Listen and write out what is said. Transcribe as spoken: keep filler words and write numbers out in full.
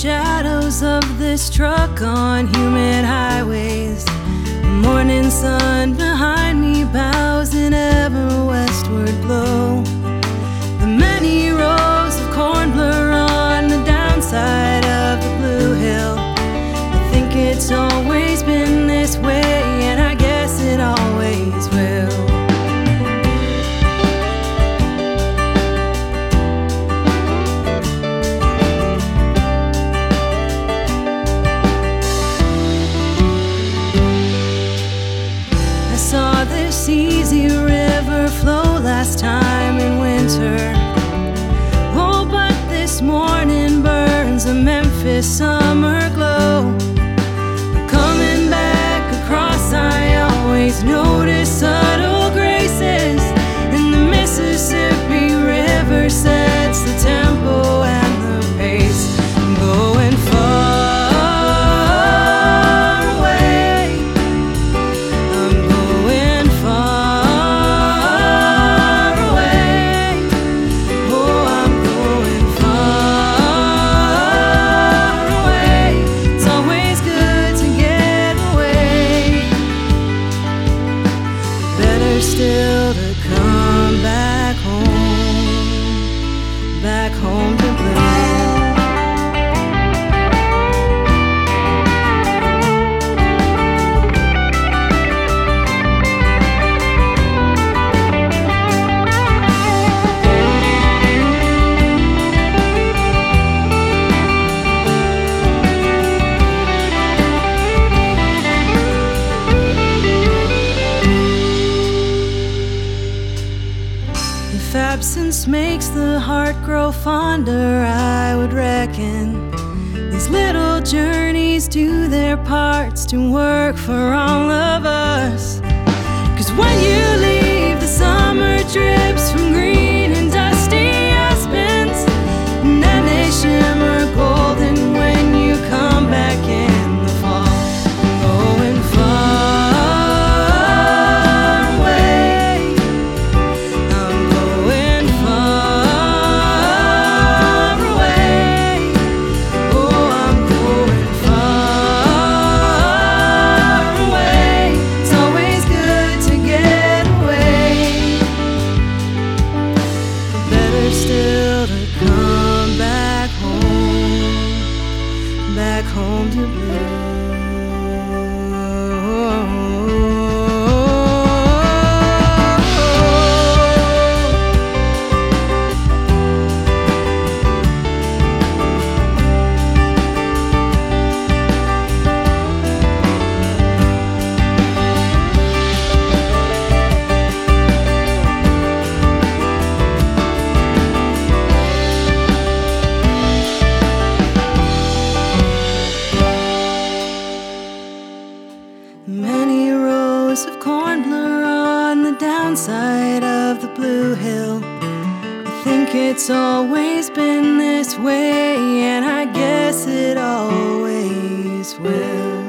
shadows of this truck on human highways. The morning sun behind me bows in ever westward glow. The many rows of corn blur on the downside of the blue hill. I think it's always been this way, and I guess it always will. I saw this easy river flow last time in winter. Oh, but this morning burns a Memphis summer glow. Coming back across, I always notice subtle graces, and the Mississippi River sets the tempo and the pace. I'm going far away. I'm going far away. Oh, I'm going far away. It's always good to get away. Better still to come back home, back home to Blue. If absence makes the heart grow fonder, I would reckon these little journeys do their parts to work for all of us. 'Cause when you leave, the summer drips from green and dusty aspens, and then they shimmer golden when you come back in the fall. I'm going far away. I'm going far away. Oh, I'm going far away. It's always good to get away. Better still to come back home, back home to Blue. Many rows of corn blur on the downside of the blue hill. I think it's always been this way, and I guess it always will.